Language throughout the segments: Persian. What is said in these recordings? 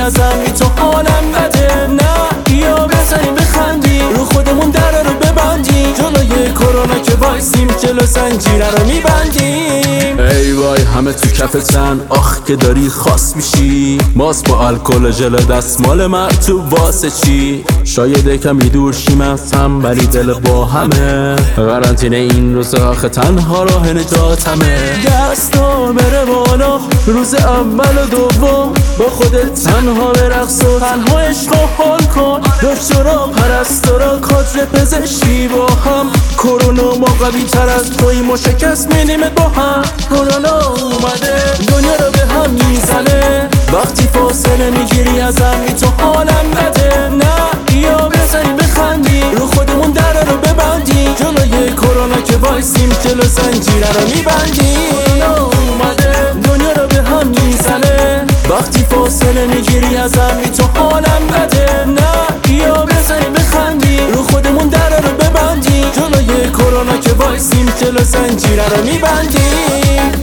ازم بی تو حالم بده. نه بیا بزنیم بخندیم، رو خودمون در رو ببندیم، جلوی کرونا که وایسیم جلو زنجیره رو میبندیم. ای وای همه تو کفتن، آخ که داری خاص میشی، ماست با الکل و ژل دستمال مرطوب واسه چی؟ شاید کمی دور شیم از هم ولی دل با همه، قرنطینه این روز آخه تنها راه نجاتمه. دستا بره بالا روز اول و دوم، با خودت تنها برقص و تنها عشق و حال کن، دکترا پرستارا کادر پزشکی با هم، کرونا ما قوی تر از توی ما شکست میدیمت با هم. کرونا اومده دنیا رو به هم میزنه، وقتی فاصله میگیری ازم بی تو حالم بده. نه بیا بزنیم بخندیم، رو خودمون در رو ببندیم، جلوی کرونا که وایسیم جلو زنجیره رو میبندیم. کرونا اومده دنیا رو به هم میزنه، وقتی فاصله میگیری ازم بی تو حالم بده. نه بیا بزنیم بخندیم، رو خودمون در رو ببندیم، جلوی کرونا که وایسیم جلو زنجیره رو میبندیم.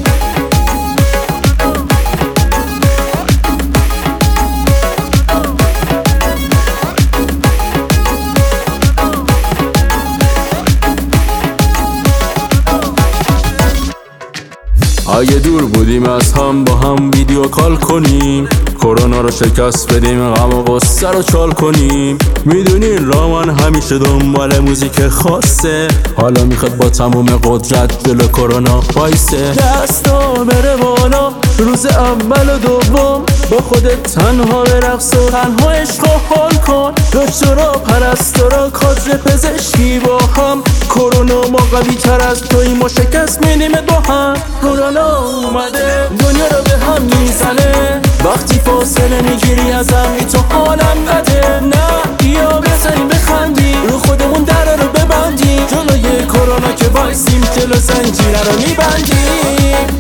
اگه دور بودیم از هم با هم ویدیو کال کنیم، کرونا رو شکست بدیم، غم و غصه رو چال کنیم. میدونی رامان همیشه دنبال موزیک خاصه، حالا میخواد با تموم قدرت جلو کرونا وایسه. دستا بره بالا روز اول و دوم، با خودت تنها برقص و تنها عشق و حال کن، دکترا پرستارا کادر پزشکی با هم، کرونا ما قوی تر از توی ما شکست میدیمت با هم. کرونا اومده دنیا رو به هم میزنه، وقتی فاصله میگیری ازم بی تو حالم بده. نه بیا بزنیم بخندیم، رو خودمون در رو ببندیم، جلوی کرونا که وایسیم جلو زنجیره رو میبندیم.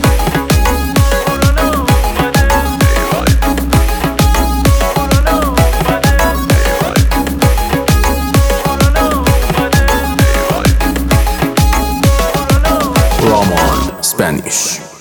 Roman Spanish.